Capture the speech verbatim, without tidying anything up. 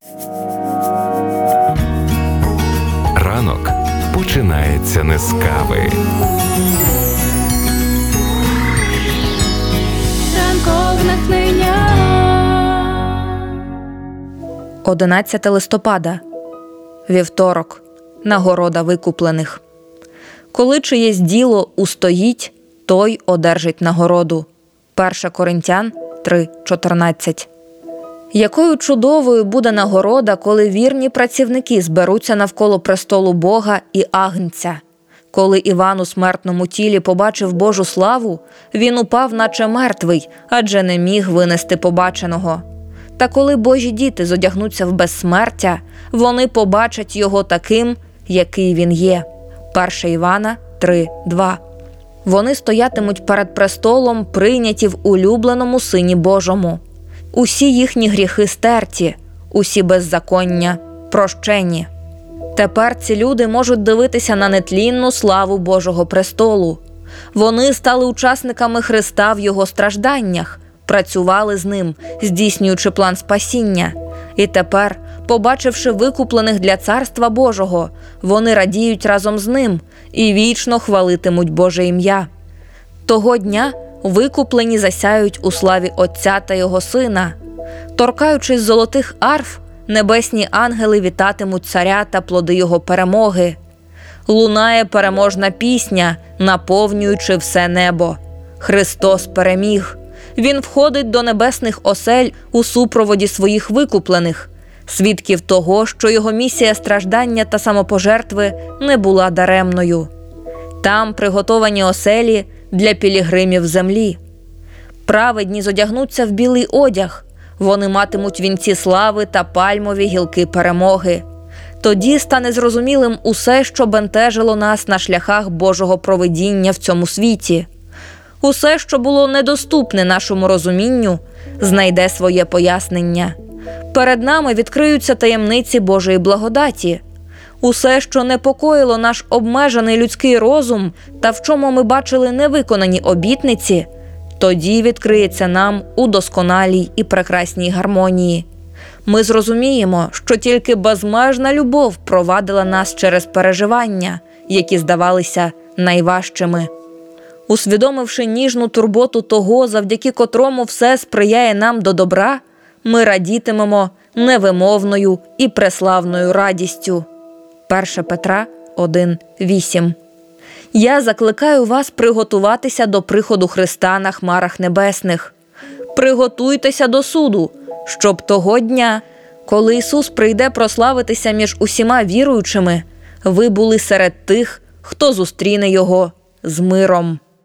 Ранок починається не з кави. Ранкове натхнення. одинадцяте листопада. Вівторок. Нагорода викуплених. Коли чиєсь діло устоїть, той одержить нагороду. перше Коринтян три чотирнадцять. Якою чудовою буде нагорода, коли вірні працівники зберуться навколо престолу Бога і Агнця. Коли Іван у смертному тілі побачив Божу славу, він упав наче мертвий, адже не міг винести побаченого. Та коли Божі діти зодягнуться в безсмертя, вони побачать його таким, який він є. перше Івана три два. Вони стоятимуть перед престолом, прийняті в улюбленому Сині Божому. Усі їхні гріхи стерті, усі беззаконня прощені. Тепер ці люди можуть дивитися на нетлінну славу Божого престолу. Вони стали учасниками Христа в його стражданнях, працювали з ним, здійснюючи план спасіння. І тепер, побачивши викуплених для Царства Божого, вони радіють разом з ним і вічно хвалитимуть Боже ім'я. Того дня викуплені засяють у славі Отця та Його Сина. Торкаючись золотих арф, небесні ангели вітатимуть царя та плоди його перемоги. Лунає переможна пісня, наповнюючи все небо. Христос переміг. Він входить до небесних осель у супроводі своїх викуплених, свідків того, що його місія страждання та самопожертви не була даремною. Там приготовані оселі для пілігримів землі. Праведні зодягнуться в білий одяг, вони матимуть вінці слави та пальмові гілки перемоги. Тоді стане зрозумілим усе, що бентежило нас на шляхах Божого провидіння в цьому світі. Усе, що було недоступне нашому розумінню, знайде своє пояснення. Перед нами відкриються таємниці Божої благодаті. Усе, що непокоїло наш обмежений людський розум та в чому ми бачили невиконані обітниці, тоді відкриється нам у досконалій і прекрасній гармонії. Ми зрозуміємо, що тільки безмежна любов провадила нас через переживання, які здавалися найважчими. Усвідомивши ніжну турботу того, завдяки котрому все сприяє нам до добра, ми радітимемо невимовною і преславною радістю. перше Петра один вісім. Я закликаю вас приготуватися до приходу Христа на хмарах небесних. Приготуйтеся до суду, щоб того дня, коли Ісус прийде прославитися між усіма віруючими, ви були серед тих, хто зустріне Його з миром.